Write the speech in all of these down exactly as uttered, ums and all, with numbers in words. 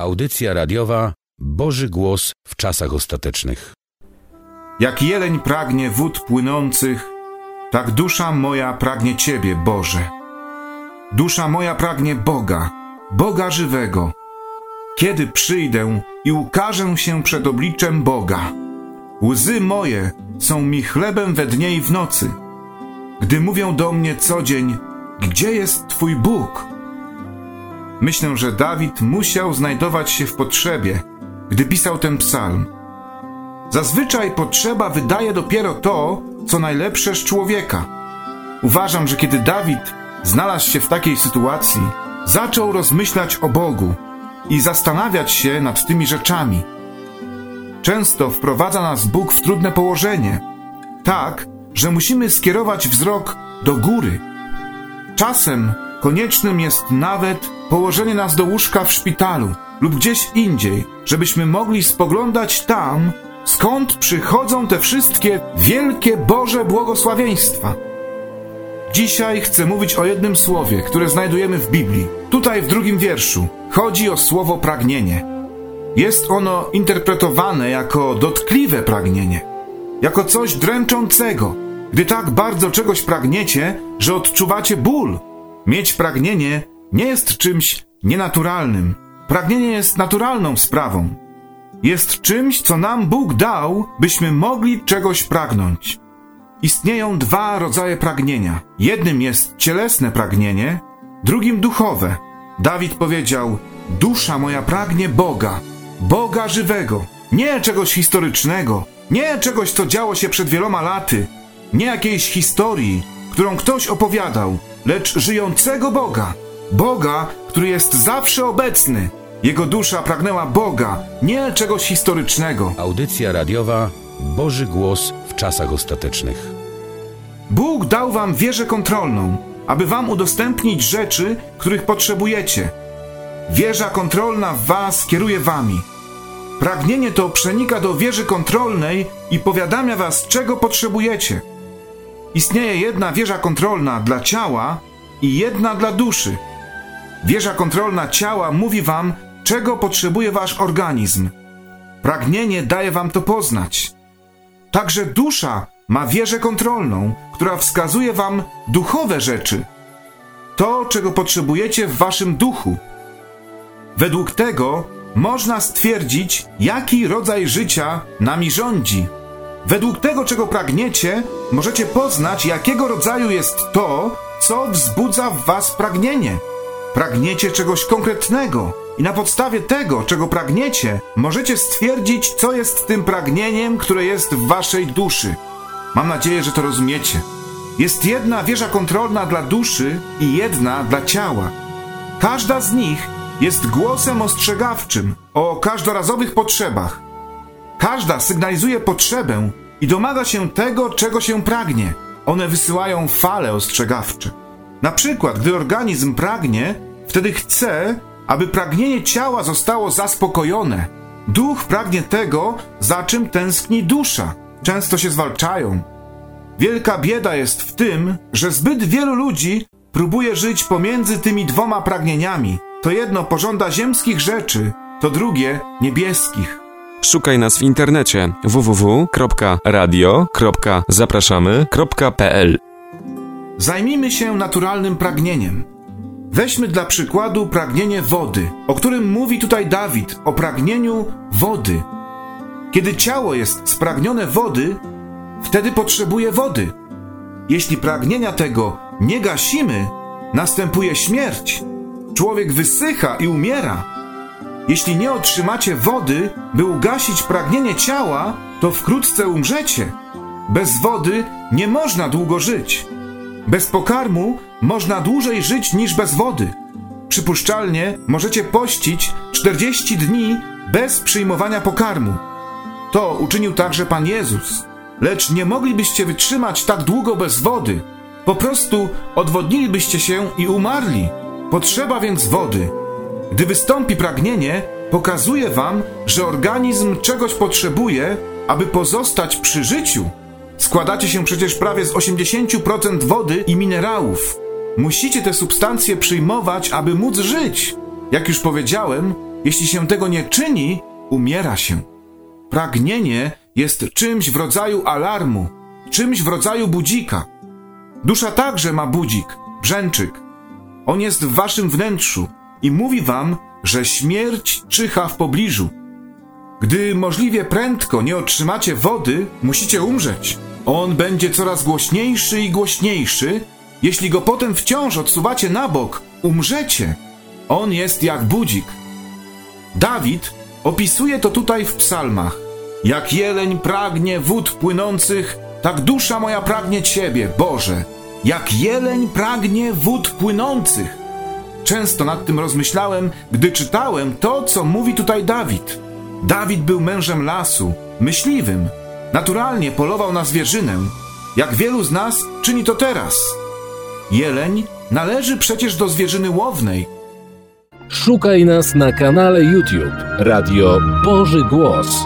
Audycja radiowa Boży Głos w czasach ostatecznych. Jak jeleń pragnie wód płynących, tak dusza moja pragnie Ciebie, Boże. Dusza moja pragnie Boga, Boga żywego. Kiedy przyjdę i ukażę się przed obliczem Boga, łzy moje są mi chlebem we dnie i w nocy, gdy mówią do mnie co dzień: gdzie jest Twój Bóg? Myślę, że Dawid musiał znajdować się w potrzebie, gdy pisał ten psalm. Zazwyczaj potrzeba wydaje dopiero to, co najlepsze z człowieka. Uważam, że kiedy Dawid znalazł się w takiej sytuacji, zaczął rozmyślać o Bogu i zastanawiać się nad tymi rzeczami. Często wprowadza nas Bóg w trudne położenie, tak, że musimy skierować wzrok do góry. Czasem koniecznym jest nawet położenie nas do łóżka w szpitalu lub gdzieś indziej, żebyśmy mogli spoglądać tam, skąd przychodzą te wszystkie wielkie Boże błogosławieństwa. Dzisiaj chcę mówić o jednym słowie, które znajdujemy w Biblii. Tutaj w drugim wierszu chodzi o słowo pragnienie. Jest ono interpretowane jako dotkliwe pragnienie, jako coś dręczącego, gdy tak bardzo czegoś pragniecie, że odczuwacie ból. Mieć pragnienie nie jest czymś nienaturalnym. Pragnienie jest naturalną sprawą. Jest czymś, co nam Bóg dał, byśmy mogli czegoś pragnąć. Istnieją dwa rodzaje pragnienia. Jednym jest cielesne pragnienie, drugim duchowe. Dawid powiedział: dusza moja pragnie Boga, Boga żywego. Nie czegoś historycznego, nie czegoś, co działo się przed wieloma laty, nie jakiejś historii, którą ktoś opowiadał, lecz żyjącego Boga. Boga, który jest zawsze obecny. Jego dusza pragnęła Boga, nie czegoś historycznego. Audycja radiowa Boży Głos w czasach ostatecznych. Bóg dał wam wieżę kontrolną, aby wam udostępnić rzeczy, których potrzebujecie. Wieża kontrolna w was kieruje wami. Pragnienie to przenika do wieży kontrolnej i powiadamia was, czego potrzebujecie. Istnieje jedna wieża kontrolna dla ciała i jedna dla duszy. Wieża kontrolna ciała mówi wam, czego potrzebuje wasz organizm. Pragnienie daje wam to poznać. Także dusza ma wieżę kontrolną, która wskazuje wam duchowe rzeczy. To, czego potrzebujecie w waszym duchu. Według tego można stwierdzić, jaki rodzaj życia nami rządzi. Według tego, czego pragniecie, możecie poznać, jakiego rodzaju jest to, co wzbudza w was pragnienie. Pragniecie czegoś konkretnego i na podstawie tego, czego pragniecie, możecie stwierdzić, co jest tym pragnieniem, które jest w waszej duszy. Mam nadzieję, że to rozumiecie. Jest jedna wieża kontrolna dla duszy i jedna dla ciała. Każda z nich jest głosem ostrzegawczym o każdorazowych potrzebach. Każda sygnalizuje potrzebę i domaga się tego, czego się pragnie. One wysyłają fale ostrzegawcze. Na przykład, gdy organizm pragnie, wtedy chce, aby pragnienie ciała zostało zaspokojone. Duch pragnie tego, za czym tęskni dusza. Często się zwalczają. Wielka bieda jest w tym, że zbyt wielu ludzi próbuje żyć pomiędzy tymi dwoma pragnieniami. To jedno pożąda ziemskich rzeczy, to drugie niebieskich. Szukaj nas w internecie w w w kropka radio kropka zapraszamy kropka p l. Zajmijmy się naturalnym pragnieniem. Weźmy dla przykładu pragnienie wody, o którym mówi tutaj Dawid, o pragnieniu wody. Kiedy ciało jest spragnione wody, wtedy potrzebuje wody. Jeśli pragnienia tego nie gasimy, następuje śmierć. Człowiek wysycha i umiera. Jeśli nie otrzymacie wody, by ugasić pragnienie ciała, to wkrótce umrzecie. Bez wody nie można długo żyć. Bez pokarmu można dłużej żyć niż bez wody. Przypuszczalnie możecie pościć czterdzieści dni bez przyjmowania pokarmu. To uczynił także Pan Jezus. Lecz nie moglibyście wytrzymać tak długo bez wody. Po prostu odwodnilibyście się i umarli. Potrzeba więc wody. Gdy wystąpi pragnienie, pokazuje wam, że organizm czegoś potrzebuje, aby pozostać przy życiu. Składacie się przecież prawie z osiemdziesiąt procent wody i minerałów. Musicie te substancje przyjmować, aby móc żyć. Jak już powiedziałem, Jeśli się tego nie czyni, umiera się. Pragnienie jest czymś w rodzaju alarmu, czymś w rodzaju budzika. Dusza także ma budzik, brzęczyk. On jest w waszym wnętrzu i mówi wam, że śmierć czyha w pobliżu. Gdy możliwie prędko nie otrzymacie wody, musicie umrzeć. On będzie coraz głośniejszy i głośniejszy. Jeśli go potem wciąż odsuwacie na bok, umrzecie. On jest jak budzik. Dawid opisuje to tutaj w psalmach. Jak jeleń pragnie wód płynących, tak dusza moja pragnie Ciebie, Boże. Jak jeleń pragnie wód płynących. Często nad tym rozmyślałem, gdy czytałem to, co mówi tutaj Dawid. Dawid był mężem lasu, myśliwym. Naturalnie polował na zwierzynę, jak wielu z nas czyni to teraz. Jeleń należy przecież do zwierzyny łownej. Szukaj nas na kanale YouTube Radio Boży Głos.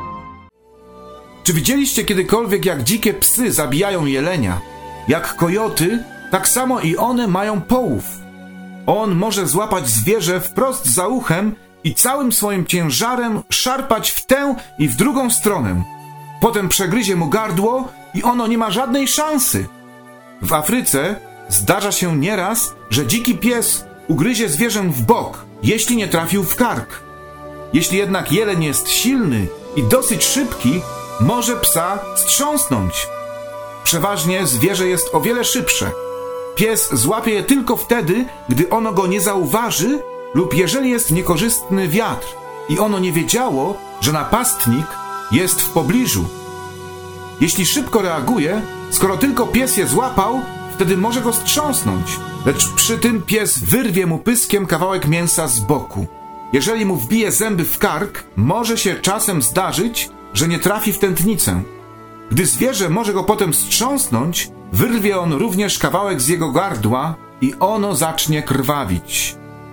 Czy widzieliście kiedykolwiek, jak dzikie psy zabijają jelenia? Jak kojoty, tak samo i one mają połów. On może złapać zwierzę wprost za uchem i całym swoim ciężarem szarpać w tę i w drugą stronę. Potem przegryzie mu gardło i ono nie ma żadnej szansy. W Afryce zdarza się nieraz, że dziki pies ugryzie zwierzę w bok, jeśli nie trafił w kark. Jeśli jednak jeleń jest silny i dosyć szybki, może psa strząsnąć. Przeważnie zwierzę jest o wiele szybsze. Pies złapie je tylko wtedy, gdy ono go nie zauważy lub jeżeli jest niekorzystny wiatr i ono nie wiedziało, że napastnik jest w pobliżu. Jeśli szybko reaguje, skoro tylko pies je złapał, wtedy może go strząsnąć, lecz przy tym pies wyrwie mu pyskiem kawałek mięsa z boku. Jeżeli mu wbije zęby w kark, może się czasem zdarzyć, że nie trafi w tętnicę. Gdy zwierzę może go potem strząsnąć, wyrwie on również kawałek z jego gardła i ono zacznie krwawić.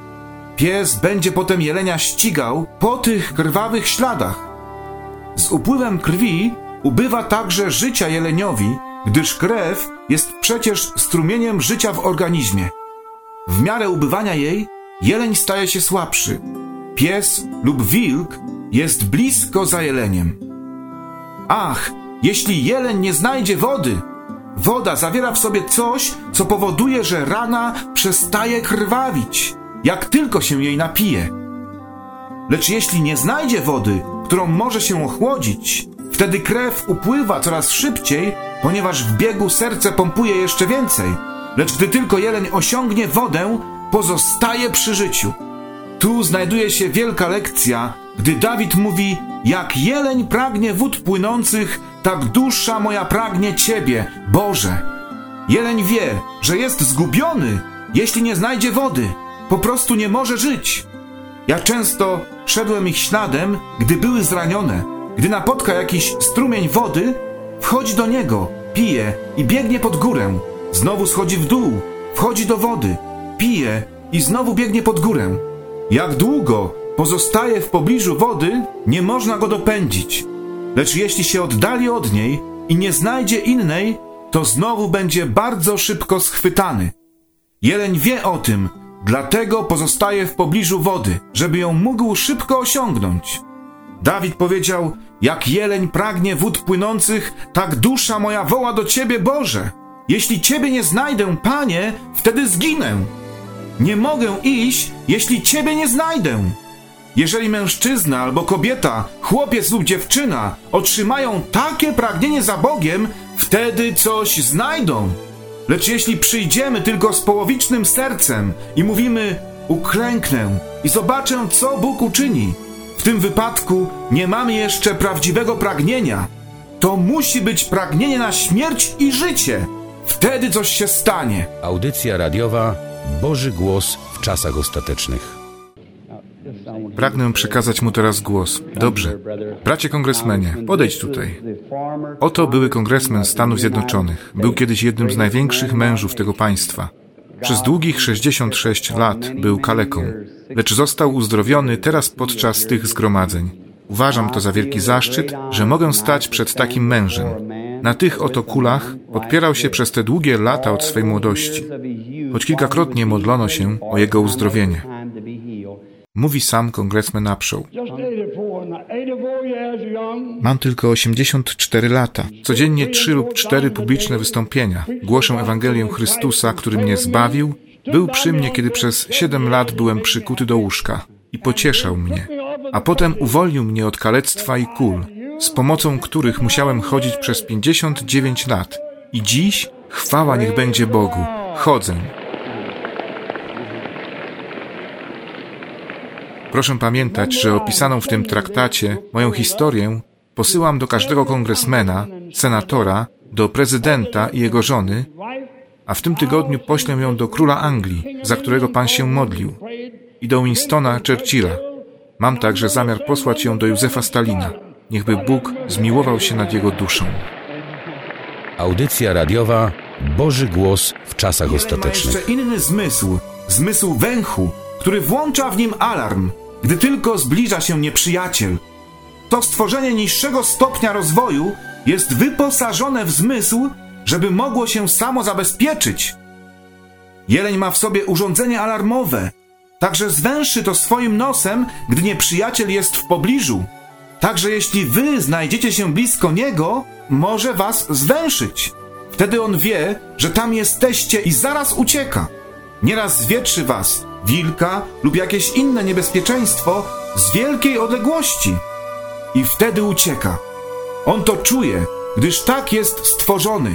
Pies będzie potem jelenia ścigał po tych krwawych śladach. Z upływem krwi ubywa także życia jeleniowi, gdyż krew jest przecież strumieniem życia w organizmie. W miarę ubywania jej jeleń staje się słabszy. Pies lub wilk jest blisko za jeleniem. Ach, jeśli jeleń nie znajdzie wody! Woda zawiera w sobie coś, co powoduje, że rana przestaje krwawić, jak tylko się jej napije. Lecz jeśli nie znajdzie wody, którą może się ochłodzić, wtedy krew upływa coraz szybciej, ponieważ w biegu serce pompuje jeszcze więcej. Lecz gdy tylko jeleń osiągnie wodę, pozostaje przy życiu. Tu znajduje się wielka lekcja, gdy Dawid mówi: jak jeleń pragnie wód płynących, tak dusza moja pragnie Ciebie, Boże. Jeleń wie, że jest zgubiony, jeśli nie znajdzie wody. Po prostu nie może żyć. Ja często szedłem ich śladem, gdy były zranione. Gdy napotka jakiś strumień wody, wchodzi do niego, pije i biegnie pod górę. Znowu schodzi w dół, wchodzi do wody, pije i znowu biegnie pod górę. Jak długo pozostaje w pobliżu wody, nie można go dopędzić. Lecz jeśli się oddali od niej i nie znajdzie innej, to znowu będzie bardzo szybko schwytany. Jeleń wie o tym, dlatego pozostaje w pobliżu wody, żeby ją mógł szybko osiągnąć. Dawid powiedział: jak jeleń pragnie wód płynących, tak dusza moja woła do Ciebie, Boże. Jeśli Ciebie nie znajdę, Panie, wtedy zginę. Nie mogę iść, jeśli Ciebie nie znajdę. Jeżeli mężczyzna albo kobieta, chłopiec lub dziewczyna otrzymają takie pragnienie za Bogiem, wtedy coś znajdą. Lecz jeśli przyjdziemy tylko z połowicznym sercem i mówimy: uklęknę i zobaczę, co Bóg uczyni, w tym wypadku nie mamy jeszcze prawdziwego pragnienia. To musi być pragnienie na śmierć i życie. Wtedy coś się stanie. Audycja radiowa Boży Głos w czasach ostatecznych. Pragnę przekazać mu teraz głos. Dobrze. Bracie kongresmenie, podejdź tutaj. Oto były kongresmen Stanów Zjednoczonych. Był kiedyś jednym z największych mężów tego państwa. Przez długich sześćdziesiąt sześć lat był kaleką, lecz został uzdrowiony teraz podczas tych zgromadzeń. Uważam to za wielki zaszczyt, że mogę stać przed takim mężem. Na tych oto kulach podpierał się przez te długie lata od swej młodości, choć kilkakrotnie modlono się o jego uzdrowienie. mówi sam kongresmen Upshaw. Mam tylko osiemdziesiąt cztery lata. Codziennie trzy lub cztery publiczne wystąpienia. Głoszę Ewangelię Chrystusa, który mnie zbawił. Był przy mnie, kiedy przez siedem lat byłem przykuty do łóżka i pocieszał mnie. A potem uwolnił mnie od kalectwa i kul, z pomocą których musiałem chodzić przez pięćdziesiąt dziewięć lat. I dziś, chwała niech będzie Bogu, chodzę. Proszę pamiętać, że opisaną w tym traktacie moją historię posyłam do każdego kongresmena, senatora, do prezydenta i jego żony, a w tym tygodniu poślę ją do króla Anglii, za którego Pan się modlił, i do Winstona Churchilla. Mam także zamiar posłać ją do Józefa Stalina. Niechby Bóg zmiłował się nad jego duszą. Audycja radiowa Boży Głos w czasach ostatecznych. Ma jeszcze inny zmysł, zmysł węchu, który włącza w nim alarm, gdy tylko zbliża się nieprzyjaciel. To stworzenie niższego stopnia rozwoju jest wyposażone w zmysł, żeby mogło się samo zabezpieczyć. Jeleń ma w sobie urządzenie alarmowe, także zwęszy to swoim nosem, gdy nieprzyjaciel jest w pobliżu. Także jeśli wy znajdziecie się blisko niego, może was zwęszyć. Wtedy on wie, że tam jesteście i zaraz ucieka. Nieraz zwietrzy was, wilka lub jakieś inne niebezpieczeństwo z wielkiej odległości. I wtedy ucieka. On to czuje, gdyż tak jest stworzony.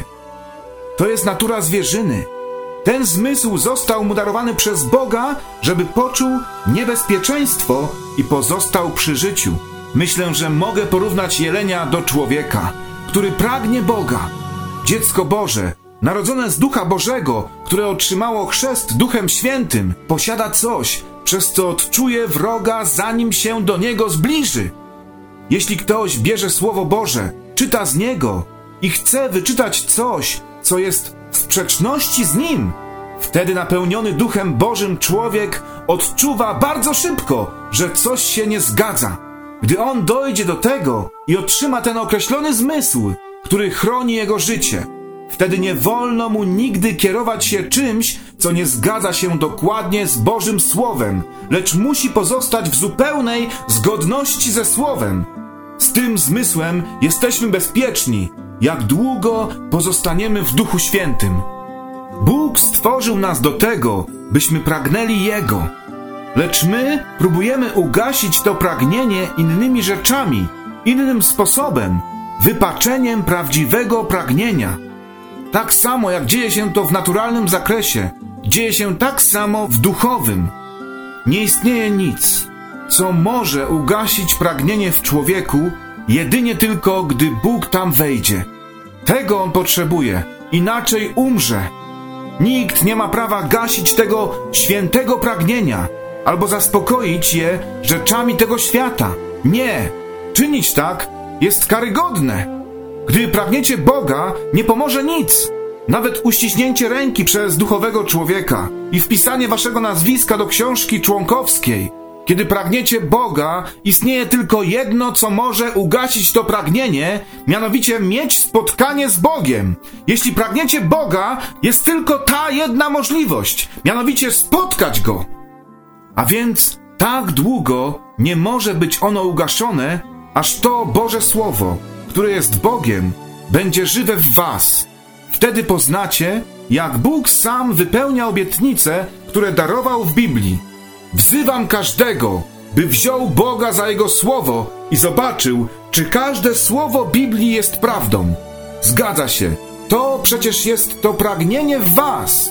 To jest natura zwierzyny. Ten zmysł został mu darowany przez Boga, żeby poczuł niebezpieczeństwo i pozostał przy życiu. Myślę, że mogę porównać jelenia do człowieka, który pragnie Boga. Dziecko Boże, narodzone z Ducha Bożego, które otrzymało chrzest Duchem Świętym, posiada coś, przez co odczuje wroga, zanim się do niego zbliży. Jeśli ktoś bierze Słowo Boże, czyta z niego i chce wyczytać coś, co jest w sprzeczności z nim, wtedy napełniony Duchem Bożym człowiek odczuwa bardzo szybko, że coś się nie zgadza. Gdy on dojdzie do tego i otrzyma ten określony zmysł, który chroni jego życie, wtedy nie wolno mu nigdy kierować się czymś, co nie zgadza się dokładnie z Bożym Słowem, lecz musi pozostać w zupełnej zgodności ze Słowem. Z tym zmysłem jesteśmy bezpieczni, jak długo pozostaniemy w Duchu Świętym. Bóg stworzył nas do tego, byśmy pragnęli Jego. Lecz my próbujemy ugasić to pragnienie innymi rzeczami, innym sposobem, wypaczeniem prawdziwego pragnienia. Tak samo jak dzieje się to w naturalnym zakresie, dzieje się tak samo w duchowym. Nie istnieje nic, co może ugasić pragnienie w człowieku, jedynie tylko, gdy Bóg tam wejdzie. Tego on potrzebuje, inaczej umrze. Nikt nie ma prawa gasić tego świętego pragnienia, albo zaspokoić je rzeczami tego świata. Nie! Czynić tak jest karygodne. Gdy pragniecie Boga, nie pomoże nic. Nawet uściśnięcie ręki przez duchowego człowieka i wpisanie waszego nazwiska do książki członkowskiej. Kiedy pragniecie Boga, istnieje tylko jedno, co może ugasić to pragnienie, mianowicie mieć spotkanie z Bogiem. Jeśli pragniecie Boga, jest tylko ta jedna możliwość, mianowicie spotkać Go. A więc tak długo nie może być ono ugaszone, aż to Boże Słowo, które jest Bogiem, będzie żywe w was. Wtedy poznacie, jak Bóg sam wypełnia obietnice, które darował w Biblii. Wzywam każdego, by wziął Boga za Jego Słowo i zobaczył, czy każde słowo Biblii jest prawdą. Zgadza się, to przecież jest to pragnienie w was.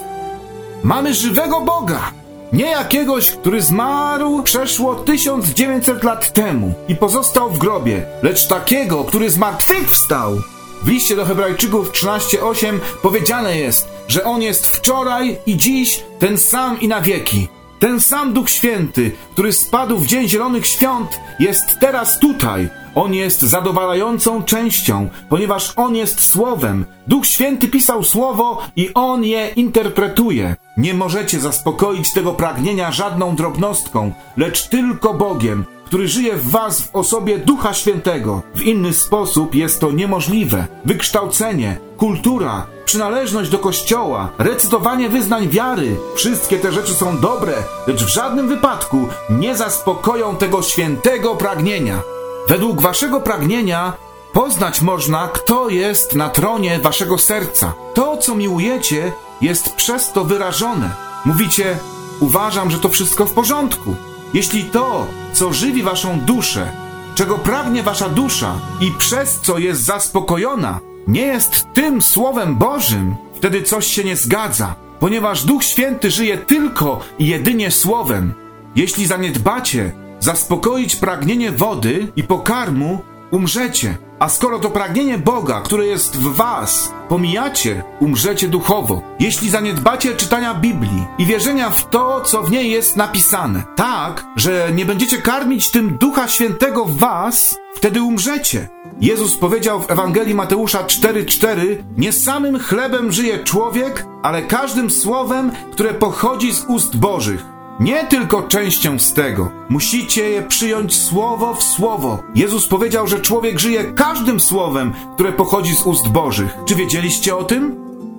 Mamy żywego Boga, nie jakiegoś, który zmarł przeszło tysiąc dziewięćset lat temu i pozostał w grobie, lecz takiego, który zmartwychwstał. W liście do Hebrajczyków trzynaście osiem powiedziane jest, że On jest wczoraj i dziś ten sam i na wieki. Ten sam Duch Święty, który spadł w Dzień Zielonych Świąt, jest teraz tutaj. On jest zadowalającą częścią, ponieważ On jest Słowem. Duch Święty pisał Słowo i On je interpretuje. Nie możecie zaspokoić tego pragnienia żadną drobnostką, lecz tylko Bogiem, który który żyje w was w osobie Ducha Świętego. W inny sposób jest to niemożliwe. Wykształcenie, kultura, przynależność do Kościoła, recytowanie wyznań wiary, wszystkie te rzeczy są dobre, lecz w żadnym wypadku nie zaspokoją tego świętego pragnienia. Według waszego pragnienia poznać można, kto jest na tronie waszego serca. To, co miłujecie, jest przez to wyrażone. Mówicie, uważam, że to wszystko w porządku. Jeśli to, co żywi waszą duszę, czego pragnie wasza dusza i przez co jest zaspokojona, nie jest tym Słowem Bożym, wtedy coś się nie zgadza, ponieważ Duch Święty żyje tylko i jedynie Słowem. Jeśli zaniedbacie zaspokoić pragnienie wody i pokarmu, umrzecie. A skoro to pragnienie Boga, które jest w was, pomijacie, umrzecie duchowo. Jeśli zaniedbacie czytania Biblii i wierzenia w to, co w niej jest napisane, tak, że nie będziecie karmić tym Ducha Świętego w was, wtedy umrzecie. Jezus powiedział w Ewangelii Mateusza cztery cztery: nie samym chlebem żyje człowiek, ale każdym słowem, które pochodzi z ust Bożych. Nie tylko częścią z tego. Musicie je przyjąć słowo w słowo. Jezus powiedział, że człowiek żyje każdym słowem, które pochodzi z ust Bożych. Czy wiedzieliście o tym?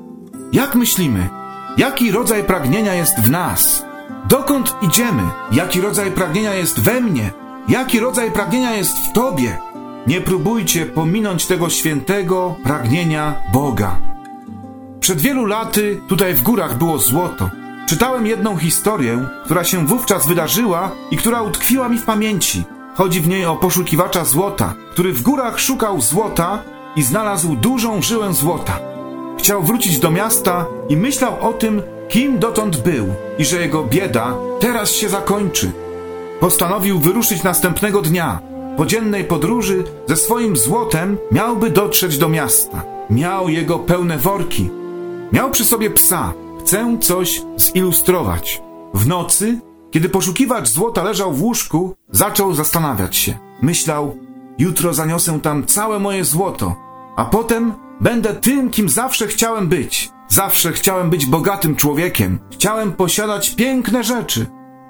Jak myślimy? Jaki rodzaj pragnienia jest w nas? Dokąd idziemy? Jaki rodzaj pragnienia jest we mnie? Jaki rodzaj pragnienia jest w tobie? Nie próbujcie pominąć tego świętego pragnienia Boga. Przed wielu laty tutaj w górach było złoto. Czytałem jedną historię, która się wówczas wydarzyła i która utkwiła mi w pamięci. Chodzi w niej o poszukiwacza złota, który w górach szukał złota i znalazł dużą żyłę złota. Chciał wrócić do miasta i myślał o tym, kim dotąd był i że jego bieda teraz się zakończy. Postanowił wyruszyć następnego dnia. Po dziennej podróży ze swoim złotem miałby dotrzeć do miasta. Miał jego pełne worki. Miał przy sobie psa. Chcę coś zilustrować. W nocy, kiedy poszukiwacz złota leżał w łóżku, zaczął zastanawiać się. Myślał, jutro zaniosę tam całe moje złoto, a potem będę tym, kim zawsze chciałem być. Zawsze chciałem być bogatym człowiekiem. Chciałem posiadać piękne rzeczy.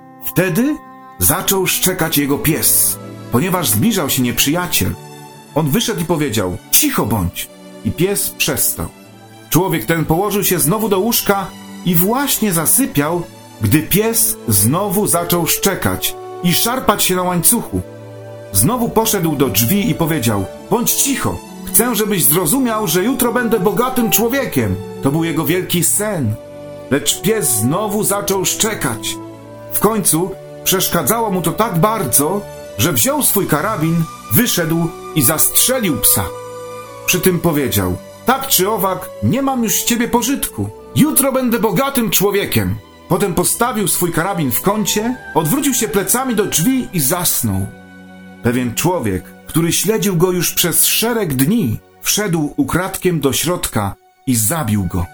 Wtedy zaczął szczekać jego pies, ponieważ zbliżał się nieprzyjaciel. On wyszedł i powiedział, cicho bądź. I pies przestał. Człowiek ten położył się znowu do łóżka i właśnie zasypiał, gdy pies znowu zaczął szczekać i szarpać się na łańcuchu. Znowu poszedł do drzwi i powiedział, bądź cicho, chcę, żebyś zrozumiał, że jutro będę bogatym człowiekiem. To był jego wielki sen. Lecz pies znowu zaczął szczekać. W końcu przeszkadzało mu to tak bardzo, że wziął swój karabin, wyszedł i zastrzelił psa. Przy tym powiedział, tak czy owak, nie mam już z ciebie pożytku. Jutro będę bogatym człowiekiem. Potem postawił swój karabin w kącie, odwrócił się plecami do drzwi i zasnął. Pewien człowiek, który śledził go już przez szereg dni, wszedł ukradkiem do środka i zabił go.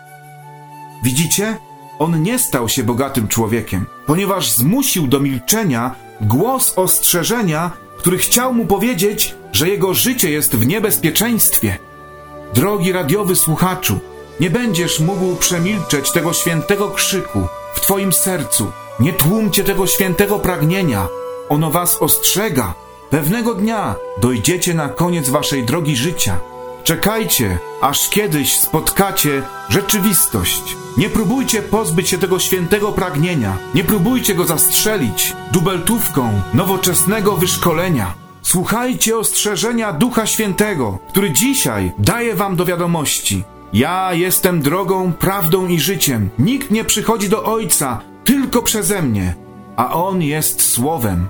Widzicie? On nie stał się bogatym człowiekiem, ponieważ zmusił do milczenia głos ostrzeżenia, który chciał mu powiedzieć, że jego życie jest w niebezpieczeństwie. Drogi radiowy słuchaczu, nie będziesz mógł przemilczeć tego świętego krzyku w twoim sercu. Nie tłumcie tego świętego pragnienia. Ono was ostrzega. Pewnego dnia dojdziecie na koniec waszej drogi życia. Czekajcie, aż kiedyś spotkacie rzeczywistość. Nie próbujcie pozbyć się tego świętego pragnienia. Nie próbujcie go zastrzelić dubeltówką nowoczesnego wyszkolenia. Słuchajcie ostrzeżenia Ducha Świętego, który dzisiaj daje wam do wiadomości. Ja jestem drogą, prawdą i życiem. Nikt nie przychodzi do Ojca tylko przeze mnie, a On jest Słowem.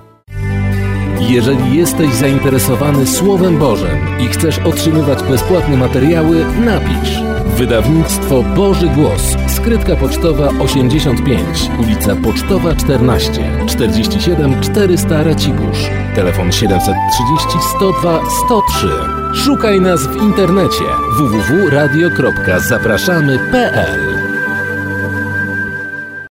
Jeżeli jesteś zainteresowany Słowem Bożym i chcesz otrzymywać bezpłatne materiały, napisz. Wydawnictwo Boży Głos. Skrytka pocztowa osiemdziesiąt pięć, ulica Pocztowa czternaście, czterdzieści siedem czterysta Racibórz. Telefon siedemset trzydzieści sto dwa sto trzy. Szukaj nas w internecie w w w kropka radio kropka zapraszamy kropka p l.